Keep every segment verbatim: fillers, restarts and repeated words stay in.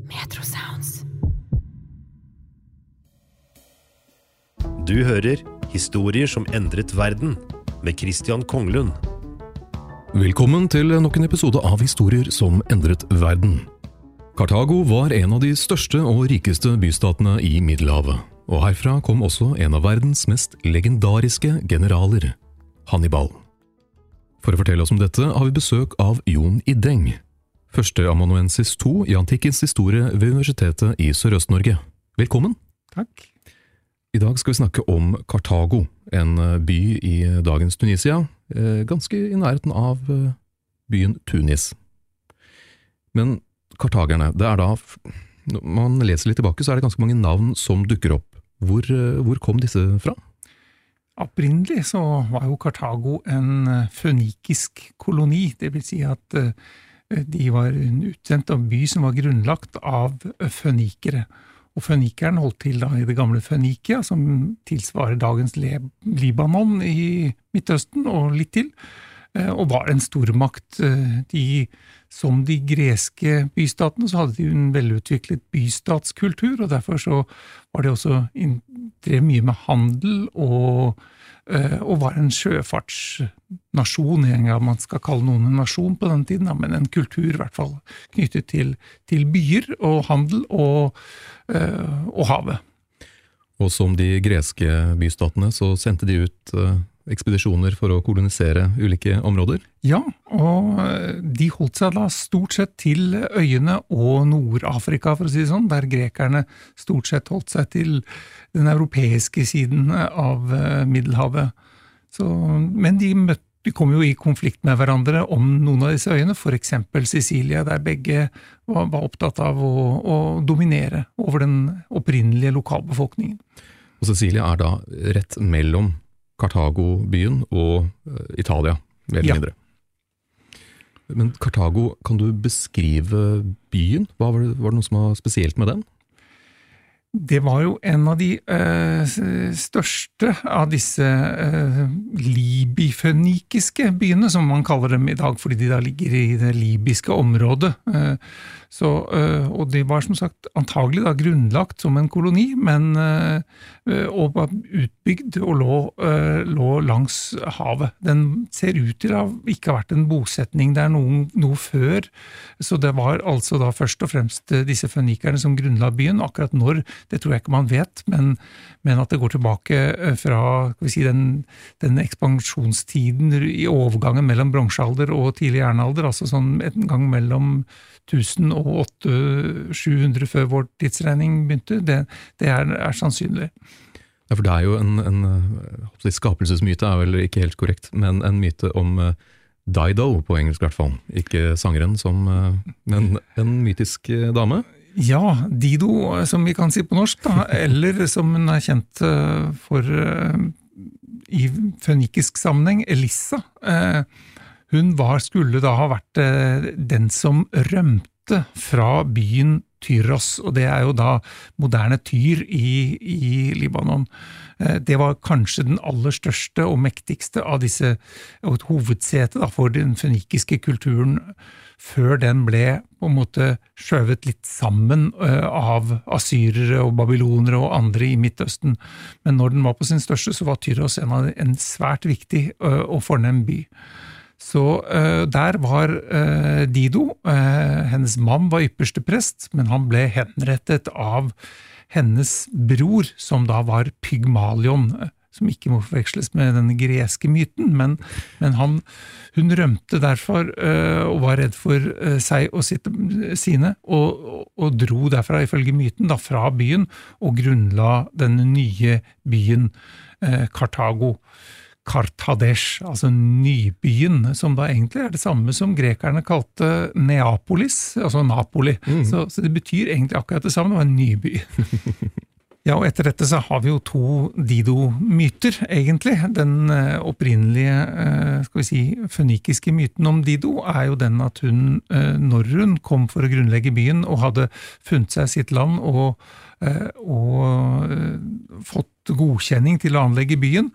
Metro Sounds. Du hører Historier som endret verden med Christian Konglund. Velkommen til nok en episode av Historier som endret verden. Kartago var en av de største og rikeste bystatene i Middelhavet, og herfra kom også en av verdens mest legendariske generaler, Hannibal. For å fortelle oss om dette har vi besøk av Jon Ideng, førsteamanuensis to i antikkens historie ved Universitetet i Sørøst-Norge. Velkommen! Takk. I dag skal vi snakke om Kartago, en by i dagens Tunisia, ganske i nærheten av byen Tunis. Men kartagerne, det er da, når man leser litt tilbake, så er det ganske mange navn som dukker opp. Hvor, hvor kom disse fra? Opprinnelig så var jo Kartago en fønikisk koloni, det vil si at de var en utsendt av by som var grunnlagt av fønikere. Og fønikeren holdt til da i det gamle Fønikia, som tilsvarer dagens Libanon i Midtøsten og litt til, og var en stormakt. De, som de greske bystatene så hadde de en velutviklet bystatskultur, og derfor så var det også drev mye med handel og og var en sjøfartsnasjon, en gang man skal kalle noen en nasjon på den tiden, men en kultur i hvert fall knyttet til, til byer og handel og, og havet. Og som de greske bystatene så sendte de ut ekspedisjoner for å kolonisere ulike områder? Ja, og de holdt seg da stort sett til øyene og Nord-Afrika, for å si det sånn, der grekerne stort sett holdt seg til den europeiske siden av Middelhavet. Så, men de, møtte, de kom jo i konflikt med hverandre om noen av disse øyene, for eksempel Sicilia, der begge var, var opptatt av å, å dominere over den opprinnelige lokalbefolkningen. Og Sicilia er da rett mellom Kartago-byen og Italia, mer eller mindre. Ja. Men Kartago, kan du beskrive byen? Hva var det, var det noe som var spesielt med den? Det var jo en av de eh, største av disse eh, libifønikiske byene, som man kaller dem i dag, fordi de da ligger i det libiske området. Eh, så, eh, og de var som sagt antagelig da grunnlagt som en koloni, men eh, og var utbygd og lå, eh, lå langs havet. Den ser ut til å ikke ha vært en bosetning der noen, noe før, så det var altså da først og fremst disse fønikerne som grunnla byen. Akkurat når, det tror jeg ikke man vet, men, men at det går tilbake fra skal vi si, den, den ekspansjonstiden i overgangen mellom bronsealder og tidlig jernalder, altså sånn en gang mellom tusen og åtte sju hundre før vår tidsregning begynte, det, det er, er sannsynlig. Ja, for det er jo en, en skapelsesmyte, er vel ikke helt korrekt, men en myte om Dido på engelsk i hvert fall, ikke sangeren som, men en mytisk dame. Ja, Dido, som vi kan si på norsk, da, eller som hun er kjent for i fønikisk sammenheng, Elissa. Hun var, skulle da ha vært den som rømte fra byen Tyros, og det er jo da moderne Tyr i, i Libanon. Det var kanskje den aller største og mektigste av disse, og et hovedsete da, for den fønikiske kulturen, før den ble på en måte skjøvet litt sammen av asyrere og babylonere og andre i Midtøsten. Men når den var på sin største, så var Tyros en, av, en svært viktig og fornem by. Så uh, der var uh, Dido, uh, hennes mann var ypperste prest, men han ble henrettet av hennes bror, som da var Pygmalion, som ikke må forveksles med den greske myten, men, men han, hun rømte derfor uh, og var redd for uh, seg og sitt, sine, og, og, og dro derfra ifølge myten da, fra byen og grunnla den nye byen uh, Kartago. Kartadesh, altså nybyen, som da egentlig er det samme som grekerne kalte Neapolis, altså Napoli. Mm. Så, så det betyr egentlig akkurat det samme, det var en nyby. Ja, og etter dette så har vi jo to Dido-myter, egentlig. Den opprinnelige, skal vi si, fønikiske myten om Dido er jo den at hun, når hun kom for å grunnlegge byen og hadde funnet seg sitt land og, og fått godkjenning til å anlegge byen,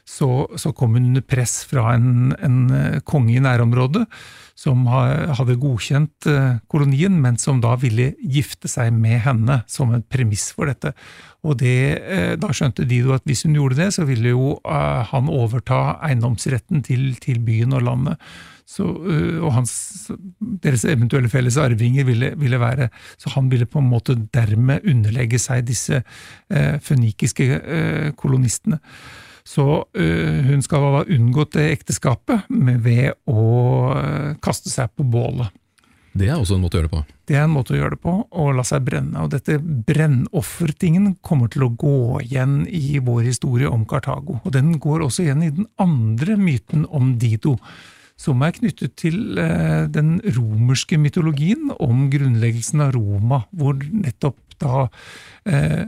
så, så kom hun under press fra en, en konge i nærområdet, som hadde godkjent kolonien, men som da ville gifte seg med henne som en premiss for dette. Og det, da skjønte Dido at hvis hun gjorde det, så ville jo han overta eiendomsretten til, til byen og landet. Så, og hans, deres eventuelle felles arvinger ville, ville være, så han ville på en måte dermed underlegge seg disse eh, fønikiske eh, kolonistene. Så eh, hun skal ha unngått det ekteskapet med ved å eh, kaste seg på bålet. Det er også en måte å gjøre det på. Det er en måte å gjøre det på, og la seg brenne. Og dette brennoffertingen kommer til å gå igjen i vår historie om Kartago. Og den går også igjen i den andre myten om Dido, som er knyttet til eh, den romerske mytologien om grunnleggelsen av Roma, hvor nettopp da eh,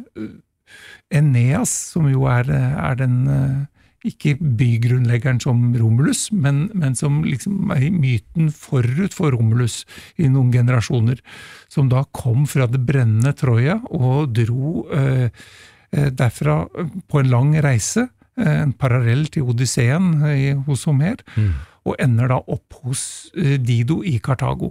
Eneas, som jo er, er den eh, ikke bygrunnleggeren som Romulus, men, men som liksom er i myten forut for Romulus i noen generasjoner, som da kom fra det brennende Troja og dro eh, derfra på en lang reise, en parallell til Odysseen hos Homer, mm. og ender da opp hos Dido i Kartago.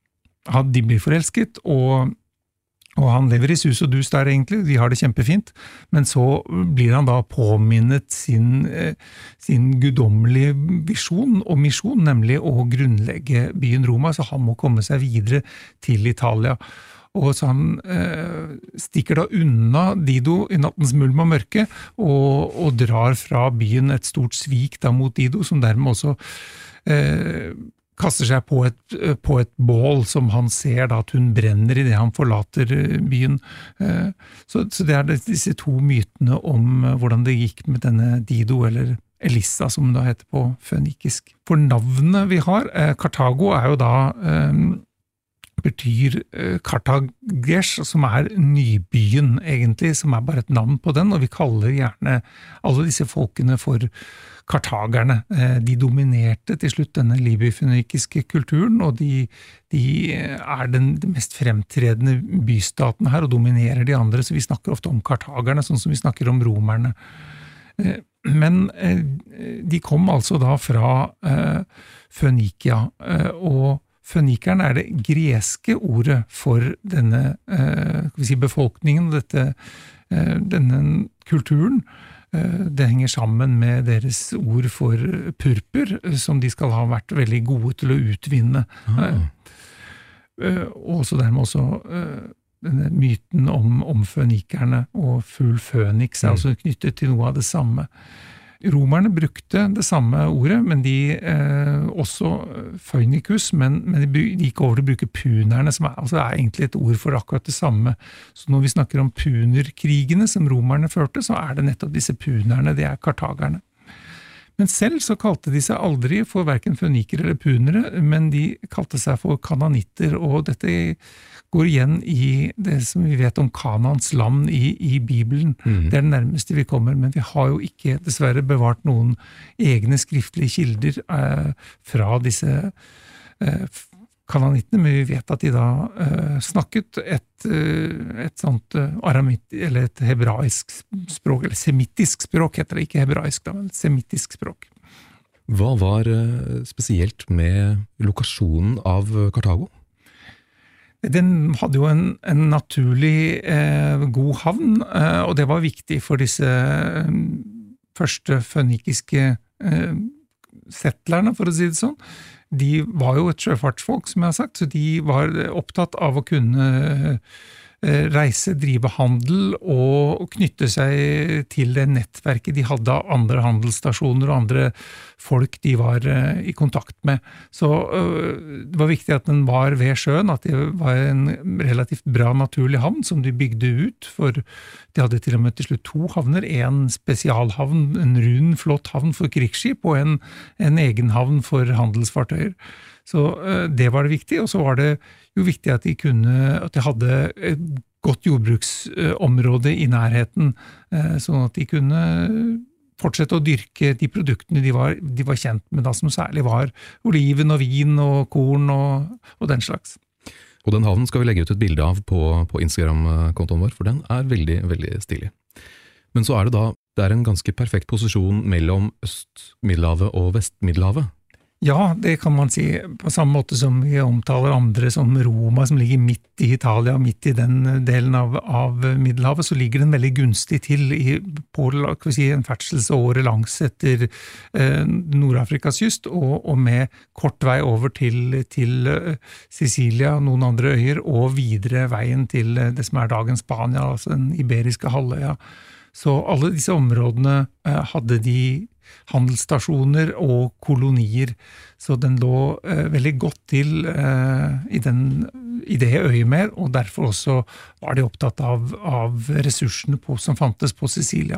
De blir forelsket, og, og han lever i sus og dus der egentlig, de har det kjempefint, men så blir han da påminnet sin, sin guddommelige visjon og misjon, nemlig å grunnlegge byen Roma, så han må komme seg videre til Italia. Og så han eh, stikker da unna Dido i nattens mulm og mørke, og, og drar fra byen et stort svik da mot Dido, som dermed også eh, kaster seg på et, på et bål som han ser da at hun brenner i det han forlater byen. Eh, så, så det er disse to mytene om hvordan det gikk med denne Dido, eller Elissa, som hun da heter på fønikisk. For navnet vi har, eh, Kartago er jo da eh, betyr Kartagers, som er nybyen egentlig, som er bare et navn på den, og vi kaller gjerne alle disse folkene for kartagerne. De dominerte til slutt denne libyfønikiske kulturen, og de, de er den, den mest fremtredende bystaten her, og dominerer de andre, så vi snakker ofte om kartagerne, sånn som vi snakker om romerne. Men de kom altså da fra Fønikia, og Fønikeren er det greske ordet for denne eh, skal vi si, befolkningen, dette, eh, denne kulturen. Eh, det henger sammen med deres ord for purpur, som de skal ha vært veldig gode til å utvinne. Ah. Eh, og så dermed også eh, denne myten om, om fønikerne, og fugl føniks er mm. også knyttet til noe av det samme. Romerne brukte det samme ordet, men de eh, også fønikus, men, men de gikk over til å bruke punerne, som er, altså er egentlig et ord for akkurat det samme. Så når vi snakker om punerkrigene som romerne førte, så er det nettopp disse punerne, det er kartagerne. Men selv så kalte de seg aldri for hverken fønikere eller punere, men de kalte seg for kananitter, og dette går igjen i det som vi vet om Kanaans land i, i Bibelen. Mm. Det er det nærmeste vi kommer, men vi har jo ikke dessverre bevart noen egne skriftlige kilder eh, fra disse eh, kananittene, men vi vet at de da eh, snakket et, et sånt aramit, eller et hebraisk språk, eller semittisk språk heter det, ikke hebraisk da, men et semittisk språk. Hva var spesielt med lokasjonen av Kartago? Den hadde jo en, en naturlig eh, god havn, eh, og det var viktig for disse eh, første fønikiske eh, settlerne, for å si det sånn. De var jo et sjøfartsfolk, som jeg har sagt, så de var opptatt av å kunne eh, reise, drive handel og knytte seg til det nettverket de hadde av andre handelsstasjoner og andre folk de var i kontakt med. Så det var viktig at den var ved sjøen, at det var en relativt bra naturlig havn som de bygde ut, for de hadde til og med til slutt to havner, en spesialhavn, en rund, flott havn for krigsskip, og en, en egen havn for handelsfartøyer. Så det var det viktig, og så var det jo viktig at de kunne, at de hadde et godt jordbruksområde i nærheten, sånn at de kunne fortsette å dyrke de produktene de var, de var kjent med, da, som særlig var oliven og vin og korn og, og den slags. Og den havnen skal vi legge ut et bilde av på, på Instagram-kontoen vår, for den er veldig, veldig stilig. Men så er det da det er en ganske perfekt posisjon mellom Øst-Middelhavet og Vest-Middelhavet. Ja, det kan man si, på samme måte som vi omtaler andre som Roma, som ligger midt i Italia, midt i den delen av, av Middelhavet, så ligger den veldig gunstig til i, på si, en ferdselsåre langs etter eh, Nord-Afrikas kyst, og, og med kort vei over til, til uh, Sicilia, noen andre øyer, og videre veien til uh, det som er dagens Spania, altså den iberiske halvøya. Så alle disse områdene uh, hadde de handelsstasjoner og kolonier, så den lå eh, veldig godt til eh, i, den, i det øyet med, og derfor også var de opptatt av, av ressursene på, som fantes på Sicilia.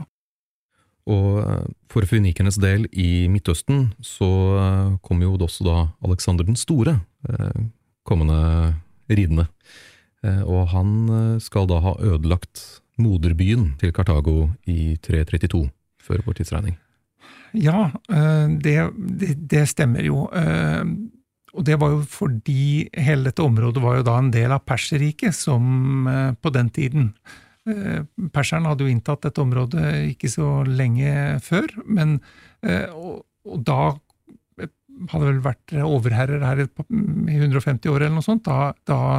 Og for fønikernes del i Midtøsten så kom jo også da Alexander den Store eh, kommende ridende, eh, og han skal da ha ødelagt moderbyen til Kartago i tre trettito før vår tidsregning. Ja, det, det, det stemmer jo, og det var jo fordi hele dette området var jo da en del av Perserriket som på den tiden. Perserne hadde jo inntatt dette området ikke så lenge før, men og, og da hadde vel vært overherrer her i hundre og femti år eller noe sånt, da,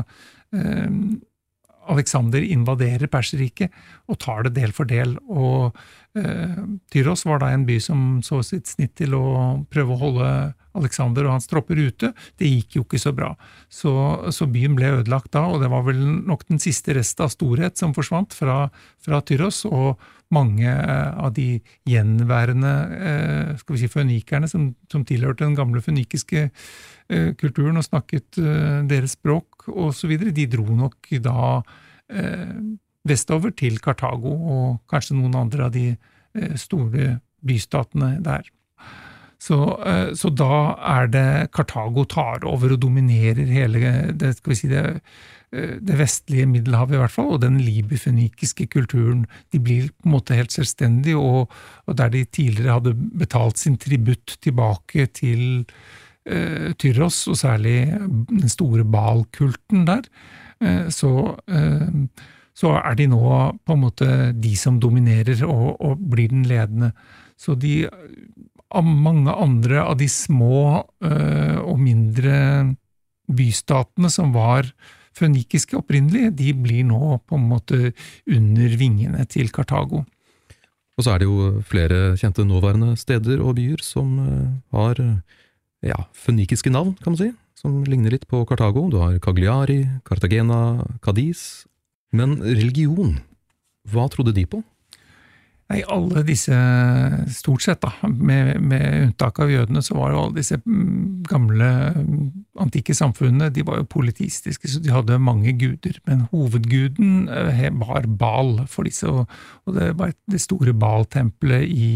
da Alexander invaderer Perserriket og tar det del for del, og eh, Tyros var da en by som så sitt snitt til å prøve å holde Alexander og hans tropper ute. Det gikk jo ikke så bra, så, så byen ble ødelagt da, og det var vel nok den siste rest av storhet som forsvant fra, fra Tyros, og mange eh, av de gjenværende eh, skal vi si, fønikerne som, som tilhørte den gamle fønikiske eh, kulturen og snakket eh, deres språk og så videre, de dro nok da eh, vestover til Kartago og kanskje noen andre av de eh, store bystatene der. Så, eh, så da er det Kartago tar over og dominerer hele det, skal vi si det, det vestlige Middelhavet i hvert fall, og den libyfønikiske kulturen. De blir på en måte helt selvstendige, og, og der de tidligere hadde betalt sin tributt tilbake til eh, Tyros, og særlig den store Baal-kulten der, eh, så, eh, så er de nå på en måte de som dominerer og, og blir den ledende. Så de, av mange andre av de små eh, og mindre bystatene som var fønikiske opprinnelig, de blir nå på en måte under vingene til Kartago. Og så er det jo flere kjente nåværende steder og byer som har ja, fønikiske navn, kan man si, som ligner litt på Kartago. Du har Cagliari, Cartagena, Cadiz. Men religion, hva trodde de på? Nei, alle disse, stort sett da, med, med unntak av jødene, så var jo alle disse gamle antikke samfunnene, de var jo politistiske, så de hadde mange guder, men hovedguden var Baal for disse, og, og det var det store Baal-tempelet i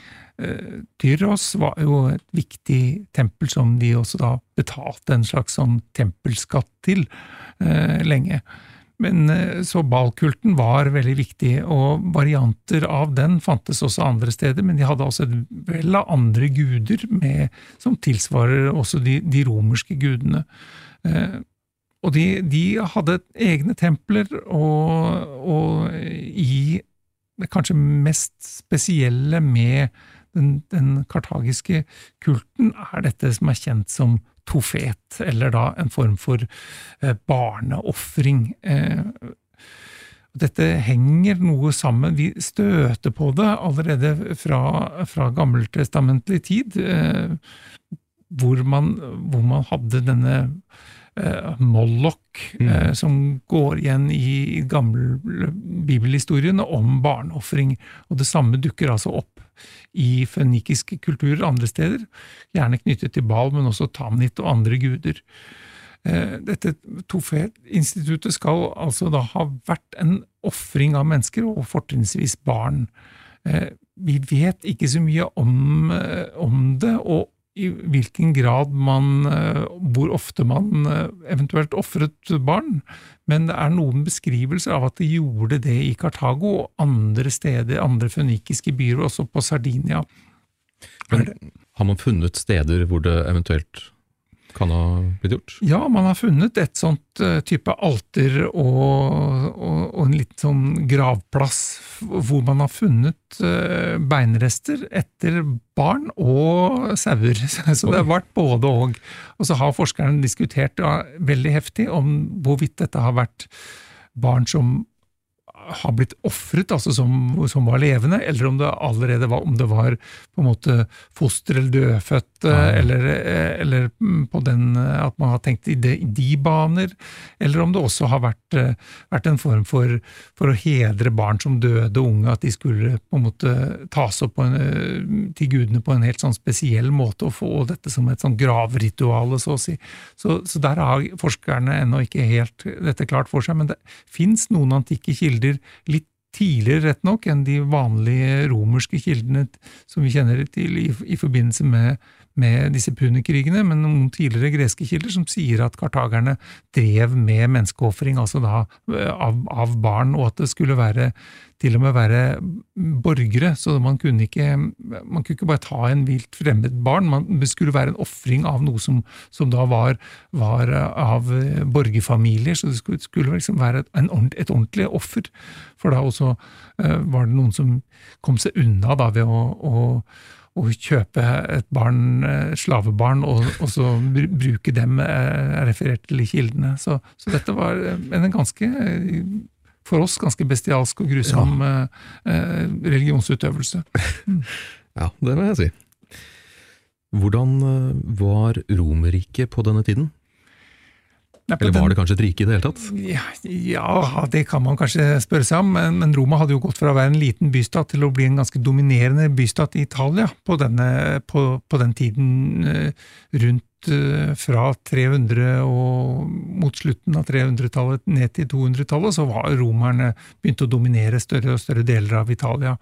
eh, Tyros var jo et viktig tempel som de også da betalte en slags sånn tempelskatt til eh, lenge. Men så Baal-kulten var veldig viktig, og varianter av den fantes også andre steder, men de hadde også et vel av andre guder med, som tilsvarer også de, de romerske gudene. Eh, og de, de hadde egne templer, og, og i det kanskje mest spesielle med den, den kartagiske kulten er dette som er kjent som tofet, eller da en form for eh, barneoffring. Eh, dette henger noe sammen, vi støter på det allerede fra, fra gammeltestamentlig tid, eh, hvor, man, hvor man hadde denne eh, Moloch, mm. eh, som går igjen i gamle bibelhistorien om barneoffring, og det samme dukker altså opp i fønikiske kulturer andre steder, gjerne knyttet til Baal, men også Tamnit og andre guder. Dette Tofet-instituttet skal altså da ha vært en offring av mennesker, og fortrinnsvis barn. Vi vet ikke så mye om, om det, og i hvilken grad man, hvor ofte man eventuelt offret barn, men det er noen beskrivelser av at de gjorde det i Kartago og andre steder, andre fønikiske byer, også på Sardinia. Men har man funnet steder hvor det eventuelt kan ha blitt gjort? Ja, man har funnet et sånt uh, type alter og, og, og en litt sånn gravplass hvor man har funnet uh, beinrester etter barn og sauer. Så det har vært både og. Og så har forskerne diskutert ja, veldig heftig om hvorvidt dette har vært barn som har blitt offret, altså som, som var levende, eller om det allerede var, om det var på en måte foster eller dødfødt, ja. eller, eller på den, at man har tenkt i de, i de baner, eller om det også har vært, vært en form for, for å hedre barn som døde unge, at de skulle på en måte tas opp på en, til gudene på en helt sånn spesiell måte, og få dette som et sånn gravrituale, så å si. Så, så der har forskerne ennå ikke helt dette klart for seg, men det finnes noen antikke kilder litt tidligere rett nok enn de vanlige romerske kildene som vi kjenner til i, i forbindelse med, med disse punikrigene, men noen tidligere greske kilder som sier at kartagerne drev med menneskeoffring, altså da av, av barn, og at det skulle være til og med være borgere, så man kunne ikke, man kunne ikke bare ta en vilt fremmed barn, man, det skulle være en offring av noe som, som da var, var av borgerfamilier, så det skulle, skulle liksom være en, et ordentlig offer, for da også uh, var det noen som kom seg unna da ved å, å å kjøpe et barn, slavebarn, og, og så bruke dem referert til i kildene. Så, så dette var en ganske, for oss, ganske bestialsk og grusom ja. eh, religionsutøvelse. Mm. Ja, det må jeg si. Hvordan var Romerriket på denne tiden? Nei, Eller var den, det kanskje et rike i det hele tatt? Ja, ja, det kan man kanskje spørre seg om, men, men Roma hadde jo gått fra å være en liten bystat til å bli en ganske dominerende bystat i Italia på, denne, på, på den tiden rundt fra tre hundre og mot slutten av tre hundretallet ned til to hundretallet, så var romerne begynt å dominere større og større deler av Italia.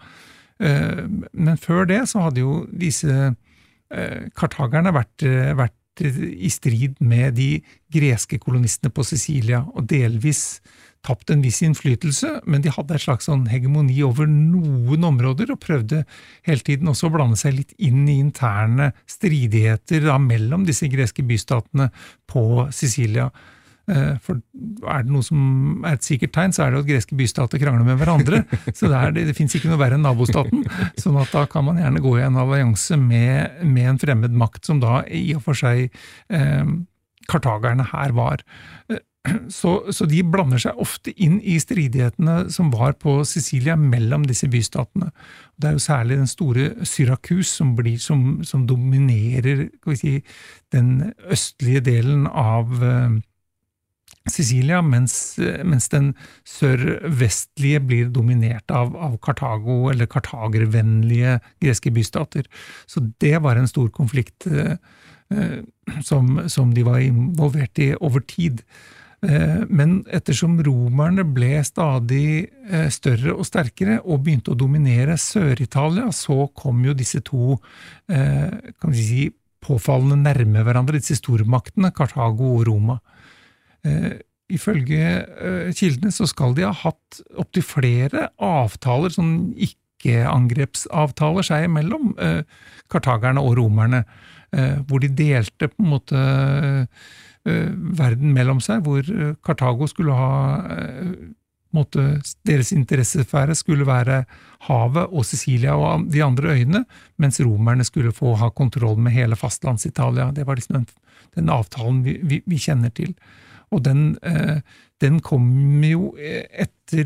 Men før det så hadde jo disse kartagerne vært, vært i strid med de greske kolonistene på Sicilia, og delvis tapt en viss innflytelse, men de hadde et slags sånn hegemoni over noen områder, og prøvde hele tiden også å blande seg litt inn i interne stridigheter da, mellom disse greske bystatene på Sicilia. For er det noe som er et sikkert tegn, så er det at greske bystater krangler med hverandre, så det, er, det, det finnes ikke noe verre enn nabostaten, sånn at da kan man gjerne gå i en allianse med, med en fremmed makt, som da i og for seg eh, kartagerne her var. Så, så de blander seg ofte inn i stridighetene som var på Sicilia mellom disse bystatene. Det er jo særlig den store Syrakus som, blir, som, som dominerer skal vi si, den østlige delen av eh, Sicilia, mens, mens den sør-vestlige blir dominert av, av Kartago, eller kartagervennlige greske bystater. Så det var en stor konflikt eh, som, som de var involvert i over tid. Eh, men ettersom romerne ble stadig eh, større og sterkere og begynte å dominere Sør-Italia, så kom jo disse to eh, kan vi si, påfallende nærme hverandre, disse stormaktene, Kartago og Roma. Uh, ifølge uh, kildene så skal de ha hatt opp til flere avtaler, sånn ikke-angrepsavtaler seg imellom, uh, kartagerne og romerne, uh, hvor de delte på en måte uh, verden mellom seg, hvor uh, Kartago skulle ha uh, måte, deres interessesfære skulle være havet og Sicilia og de andre øyene, mens romerne skulle få ha kontroll med hele fastlands-Italia. Det var liksom den, den avtalen vi, vi, vi kjenner til. Og den, den kom jo etter,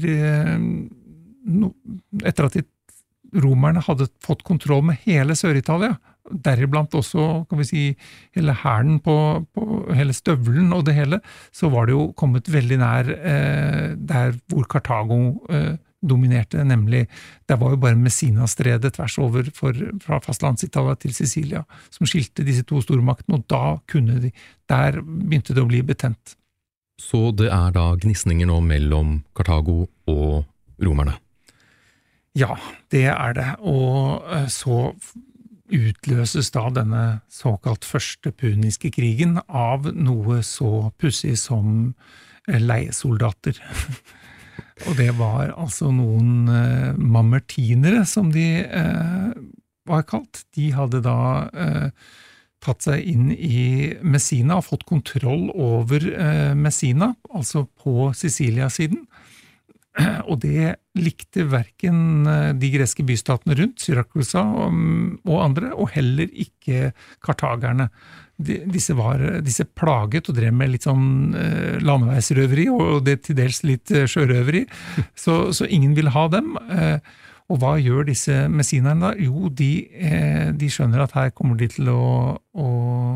etter at romerne hadde fått kontroll med hele Sør-Italia, deriblant også, kan vi si, hele hæren på, på hele støvlen og det hele, så var det jo kommet veldig nær der hvor Kartago dominerte, nemlig, det var jo bare Messina-stredet tvers over for, fra fastlands-Italia til Sicilia, som skilte disse to stormaktene, og da kunne de, der begynte det å bli betent. Så det er da gnisninger nå mellom Kartago og romerne? Ja, det er det, og så utløses da denne såkalt første puniske krigen av noe så pussig som leiesoldater. Og det var altså noen eh, mamertinere, som de eh, var kalt. De hadde da eh, tatt seg inn i Messina og fått kontroll over eh, Messina, altså på Sicilia-siden. Og det likte hverken de greske bystatene rundt, Syrakusa og, og andre, og heller ikke kartagerne. De, disse, var, disse plaget og drev med litt sånn eh, landeveisrøveri, og det til dels litt eh, sjørøveri, så, så ingen ville ha dem. Eh, og hva gjør disse messinerne da? Jo, de, eh, de skjønner at her kommer de til å, å,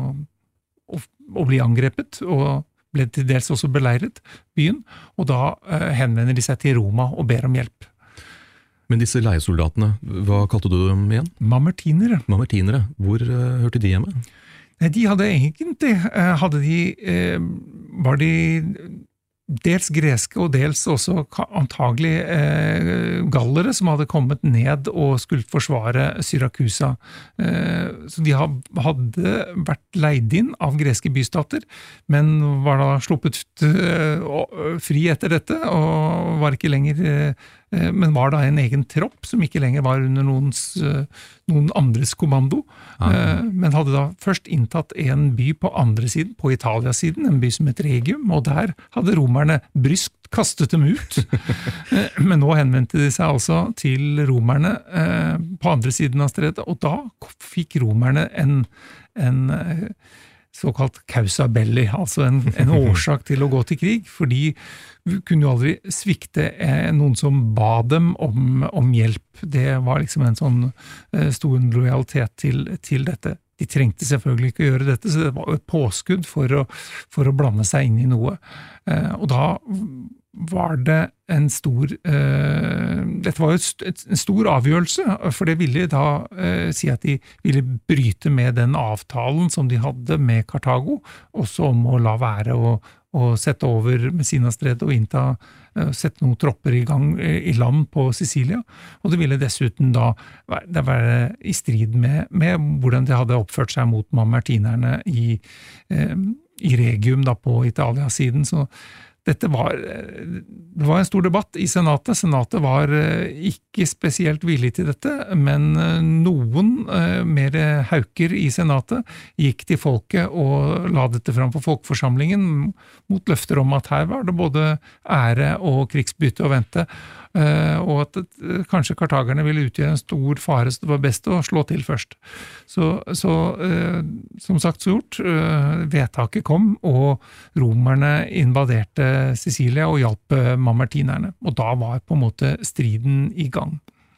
å, å bli angrepet, og ble til dels også beleiret byen, og da eh, henvender de seg til Roma og ber om hjelp. Men disse leiesoldatene, hva kalte du dem igjen? Mamertinere. Mamertinere. Hvor uh, hørte de hjemme? De hadde egentlig, eh, hadde de, eh, var de dels greske og dels også antagelig eh, gallere som hadde kommet ned og skulle forsvare Syrakusa. Eh, så de hadde vært leid inn av greske bystater, men var da sluppet eh, fri etter dette, og var ikke lenger, eh, men var da en egen tropp som ikke lenger var under noens, eh, noen andres kommando, eh, men hadde da først inntatt en by på andre siden, på Italia-siden, en by som het Regium, og der hadde romerne bryskt kastet dem ut. Men nå henvendte de seg altså til romerne eh, på andre siden av stredet, og da fikk romerne en, en såkalt causa belli, altså en, en årsak til å gå til krig, fordi vi kunne jo aldri svikte eh, noen som ba dem om, om hjelp. Det var liksom en sånn eh, stor lojalitet til, til dette. De trengte selvfølgelig ikke å gjøre dette, så det var et påskudd for å, for å blande seg inn i noe. Eh, og da var det en stor eh, dette var jo et, et, en stor avgjørelse, for det ville da eh, si at de ville bryte med den avtalen som de hadde med Kartago, også om å la være å, å sette over Messinastredet og innta eh, sette noen tropper i gang eh, i land på Sicilia, og det ville dessuten da være, være i strid med, med hvordan de hadde oppført seg mot mamertinerne i, eh, i Regium da på Italia-siden, så dette var, det var en stor debatt i senatet. Senatet var ikke spesielt villig til dette, men noen mer hauker i senatet gikk til folket og la dette fram for folkeforsamlingen mot løfter om at her var det både ære og krigsbytte å vente, og at kanskje kartagerne ville utgjøre en stor fare, så det var best å slå til først. Så, så som sagt så gjort, vedtaket kom, og romerne invaderte Sicilia og hjalp mamertinerne, og da var på en måte striden i gang.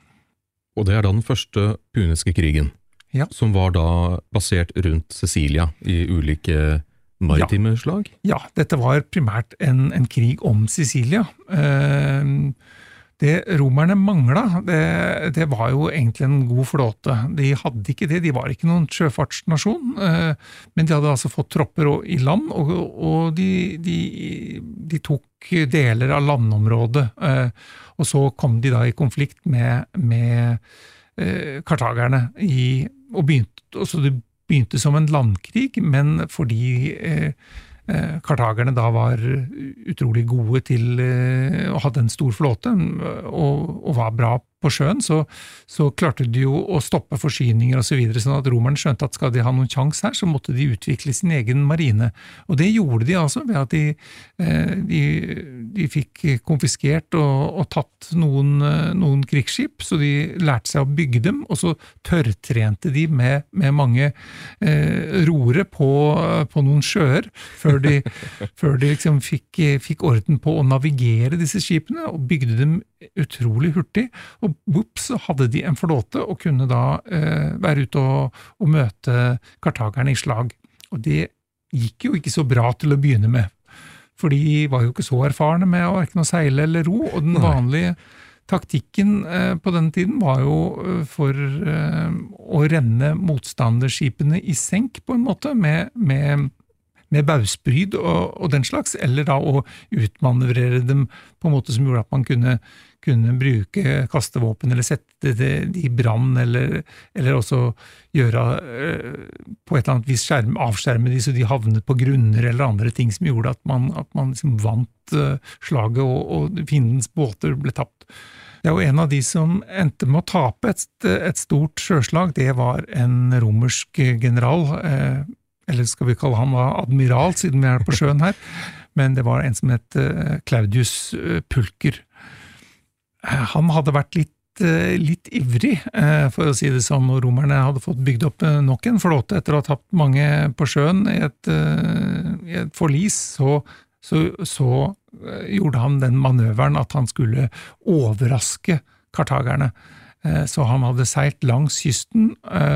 Og det er da den første puniske krigen, ja. Som var da basert rundt Sicilia i ulike maritime ja. slag? Ja, dette var primært en, en krig om Sicilia. Eh, Det romerne manglet, det, det var jo egentlig en god flåte. De hadde ikke det, de var ikke noen sjøfartsnasjon, men de hadde altså fått tropper i land, og, og de, de, de tok deler av landområdet, og så kom de da i konflikt med, med kartagerne, i, og begynte, så det begynte som en landkrig, men fordi kartagerne da var utrolig gode til å ha en stor flåte og, og var bra på sjøen, så, så klarte de jo å stoppe forsyninger og så videre, sånn at romerne skjønte at skal de ha noen sjans her, så måtte de utvikle sin egen marine. Og det gjorde de altså ved at de, de, de fikk konfiskert og, og tatt noen, noen krigsskip, så de lærte seg å bygge dem, og så tørrtrente de med, med mange eh, roere på, på noen sjøer, før de, før de liksom fikk, fikk orden på å navigere disse skipene, og bygde dem utrolig hurtig, og whoops, så hadde de en flåte og kunne da eh, være ute og, og møte kartagerne i slag. Og det gikk jo ikke så bra til å begynne med, for de var jo ikke så erfarne med å hverken å seile eller ro, og den vanlige taktikken eh, på denne tiden var jo for eh, å renne motstanderskipene i senk på en måte, med, med med bauspryd og, og den slags, eller da å utmanøvrere dem på en måte som gjorde at man kunne, kunne bruke kastevåpen, eller sette det i brann, eller, eller også gjøre eh, på et eller annet vis skjerm, avskjerme de, så de havnet på grunner eller andre ting som gjorde at man, at man liksom vant eh, slaget, og, og fiendens båter ble tapt. Det er jo en av de som endte med å tape et, et stort sjøslag, det var en romersk general, eh, eller skal vi kalle han admiral, siden vi er på sjøen her, men det var en som het Claudius Pulcher. Han hadde vært litt litt ivrig, for å si det sånn, og romerne hadde fått bygd opp nok en flåte etter å ha tapt mange på sjøen i et, i et forlis, så, så, så gjorde han den manøveren at han skulle overraske kartagerne. Så han hadde seilt langs kysten,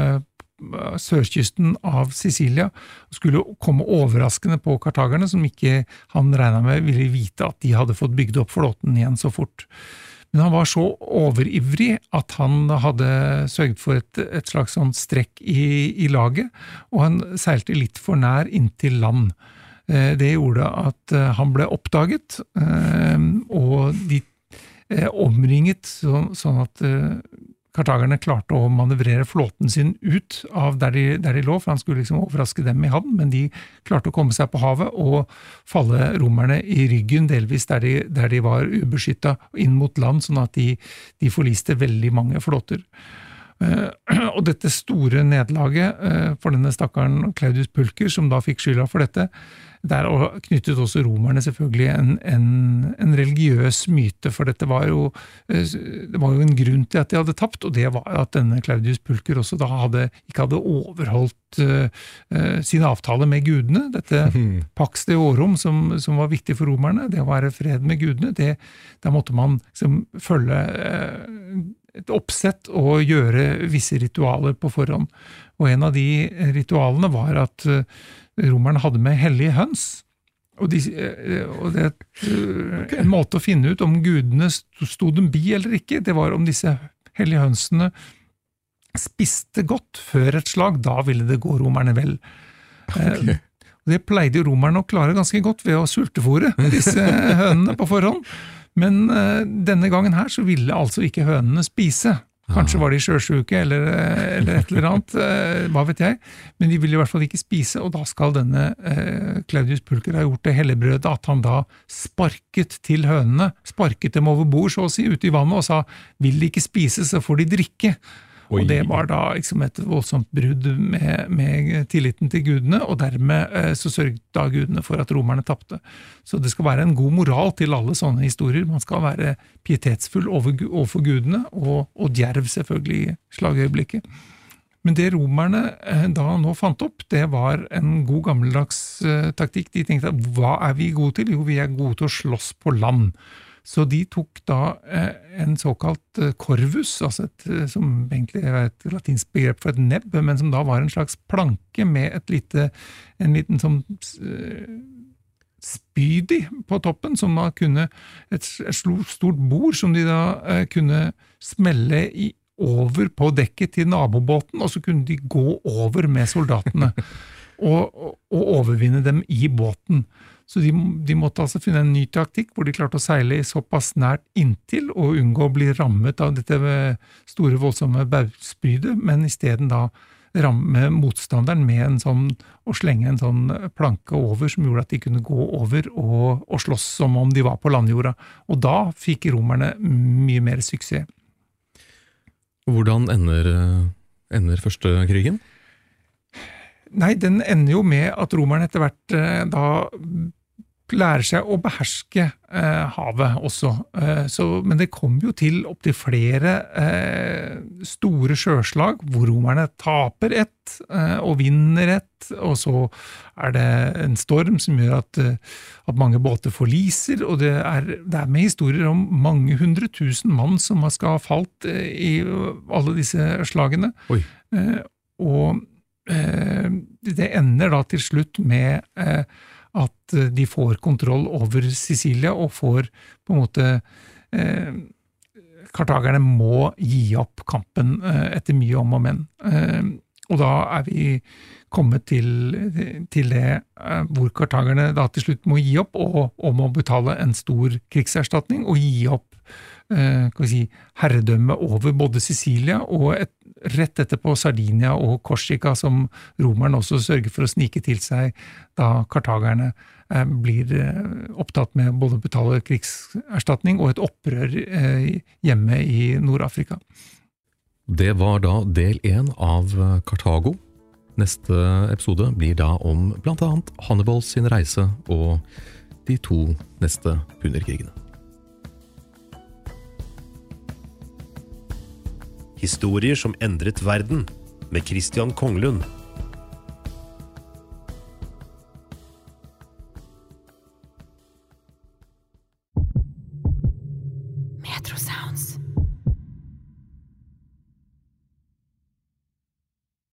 sørkysten av Sicilia, og skulle komme overraskende på kartagerne, som ikke han regnet med ville vite at de hadde fått bygd opp flåten igjen så fort. Men han var så overivrig at han hadde sørget for et, et slags sånn strekk i, i laget, og han seilte litt for nær inntil land. Det gjorde at han ble oppdaget, og de omringet sånn at kartagerne klarte å manøvrere flåten sin ut av der de, der de lå, for han skulle liksom overraske dem i havn, men de klarte å komme seg på havet og falle romerne i ryggen, delvis der de, der de var ubeskyttet inn mot land, sånn at de, de forliste veldig mange flåter. Uh, og dette store nederlaget uh, for denne stakkaren Claudius Pulcher, som da fikk skylda for dette, der knyttet også romerne selvfølgelig en, en, en religiøs myte, for dette var jo, uh, det var jo en grunn til at de hadde tapt, og det var at denne Claudius Pulcher også da hadde, ikke hadde overholdt uh, uh, sin avtale med gudene. Dette mm. Pax Deorum som, som var viktig for romerne, det å være fred med gudene, det, der måtte man liksom følge uh, et oppsett og gjøre visse ritualer på forhånd. Og en av de ritualene var at romerne hadde med hellige høns. Og, de, og det okay. En måte å finne ut om gudene stod dem bi eller ikke, det var om disse hellige hønsene spiste godt før et slag, da ville det gå romerne vel. Okay. Det pleide romerne å klare ganske godt ved å sultefôre disse hønene på forhånd. Men uh, denne gangen her så ville altså ikke hønene spise. Kanskje var de sjøsjuke eller, eller et eller annet, uh, hva vet jeg. Men de ville i hvert fall ikke spise, og da skal denne uh, Claudius Pulcher ha gjort det helligbrødet at han da sparket til hønene, sparket dem over bord så å si, ute i vannet, og sa, vil de ikke spise, så får de drikke. Oi. Og det var da liksom et voldsomt brudd med, med tilliten til gudene, og dermed eh, så sørget da gudene for at romerne tappte. Så det skal være en god moral til alle sånne historier. Man skal være pietetsfull over, overfor gudene, og, og djerv selvfølgelig i slagøyeblikket. Men det romerne eh, da nå fant opp, det var en god gammeldags eh, taktikk. De tenkte, hva er vi gode til? Jo, vi er gode til å slåss på land. Så de tok da eh, en såkalt eh, corvus, altså et, eh, som egentlig er et latinsk begrep for et nebb, men som da var en slags planke med et lite, en liten sånn eh, spyd i på toppen, som da kunne, et, et stort bord som de da eh, kunne smelle i, over på dekket til nabobåten, og så kunne de gå over med soldatene og, og, og overvinne dem i båten. Så de, de måtte altså finne en ny taktikk hvor de klarte å seile såpass nært inntil og unngå å bli rammet av dette store voldsomme bausprydet, men i stedet da ramme motstanderen med en sånn, og slenge en sånn planke over som gjorde at de kunne gå over og, og slåss som om de var på landjorda. Og da fikk romerne mye mer suksess. Hvordan ender, ender første krigen? Nei, den ender jo med at romerne etter hvert eh, da lærer seg å beherske eh, havet også. Eh, så, men det kom jo til opp til flere eh, store sjøslag hvor romerne taper ett eh, og vinner ett, og så er det en storm som gjør at, at mange båter forliser, og det er, det er med historier om mange hundre tusen mann som skal ha falt eh, i alle disse slagene. Oi. Eh, og det ender da til slutt med at de får kontroll over Sicilia og får på en måte kartagerne må gi opp kampen etter mye om og men. Og da er vi kommet til, til det hvor kartagerne da til slutt må gi opp, og, og må betale en stor krigserstatning, og gi opp eh, kan vi si, herredømme over både Sicilia og et, rett etterpå Sardinia og Korsika, som romerne også sørger for å snike til seg da kartagerne eh, blir eh, opptatt med både å betale krigserstatning og et opprør eh, hjemme i Nord-Afrika. Det var da del én av Kartago. Neste episode blir da om blant annet Hannibal sin reise og de to neste punderkrigene. Historier som endret verden, med Christian Konglund. Metro Sounds.